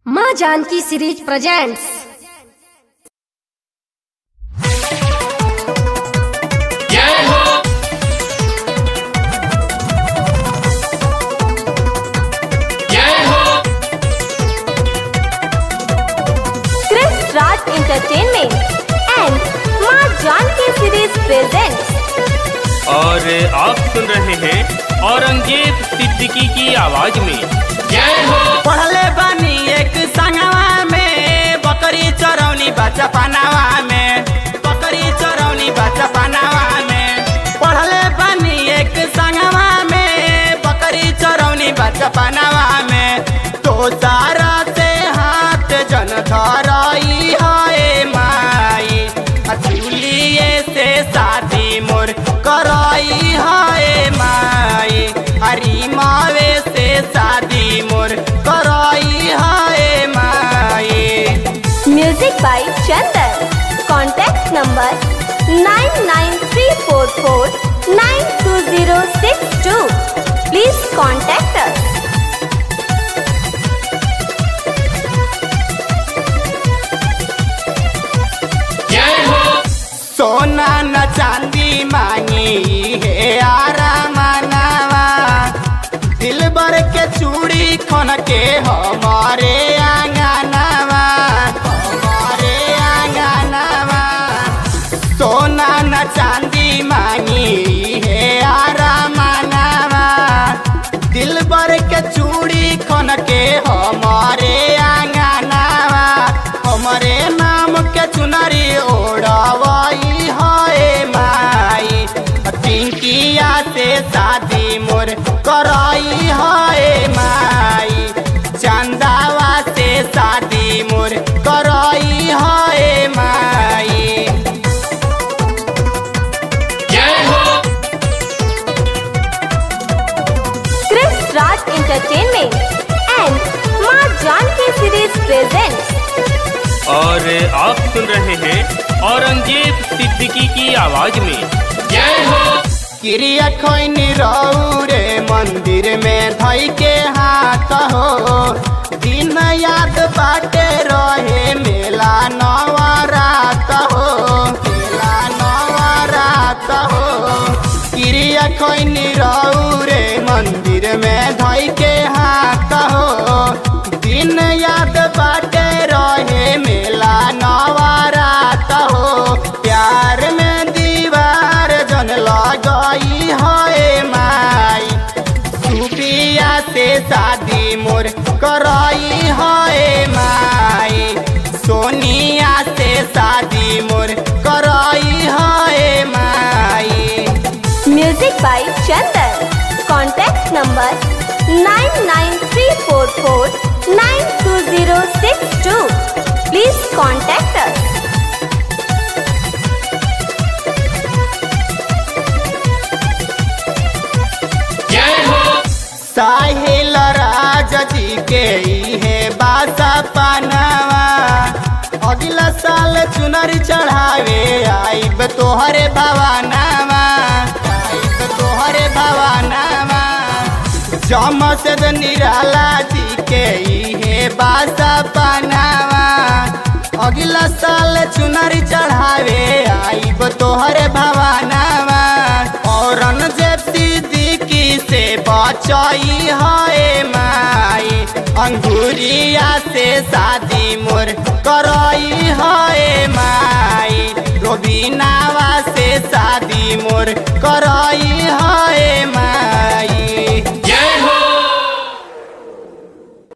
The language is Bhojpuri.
माँ जानकी सीरीज प्रेजेंट्स। जय हो, जय हो। क्रिस राज एंटरटेनमेंट एंड माँ जानकी सीरीज प्रेजेंट्स। और आप सुन रहे हैं औरंगजेब सिद्दीकी की आवाज में। जय हो। पढ़ले बानी एक संगवा में, बकरी चरौनी बच्चा पनावा में, बकरी चरौनी बच्चा पनावा में। पढ़ले बानी एक संगवा में, बकरी चरौनी बच्चा पनावा में। तो सारा से हाथ जन धरई है माई, चूलिए से शादी मोर करई है माई, हरी मावे से शादी मोर करई है माई। Music by Chandan. Contact number 9934492062। Please contact अस। जय हो। सोना न चांदी मांगी है आरा मनावा, दिल भर के चूड़ी खन के हमारे आंगनवा, हमारे आंगनवा। सोना न चांदी मांगी है आरा मनावा, दिल भर के चूड़ी खन के हमारे आंगनवा। हमारे नाम के चुनरी ओढ़ावाई है माई, पिंकिया से शादी मोर कराई है माई, चंदावा से शादी मोर कराई है माई। जय हो। क्रिस राज एंटरटेनमेंट एंड माँ जानकी सीरीज प्रेजेंट्स। और आप सुन रहे हैं औरंगजेब सिद्दीकी की आवाज में। जय हो। क्रिया खैनी रौरे मंदिर में धई के हाथ हो, दिन याद बाटे रहे मेला नवरात हो, मेला नवरात हो। क्रिया खैनी रौरे मंदिर में धई के हाथ हो, दिन याद बाटे रहे मेला नवरात हो। प्यार में दीवार जन लगाई है माई, सुपिया से शादी मोर कराई है माई, सोनिया से शादी मोर कराई है माई। Music by Chandan. Contact number 9934492062। Please contact अस। जय हो। साहिल राज जी के है बासा पनावा, अगला साल चुनरी चढ़ावे आइब तोहरे भवानावा, आइब तोहरे भवानावा। जमशेद निराला जी के है बासा पनावा, अगला साल चुनरी चढ़ावे आइब तोहरे भवानावा। औरंगजेब सिद्दीकी से बचाई है माई, अंगूरिया से शादी मोर कराई है माई, रोबीनावा से शादी मोर कराई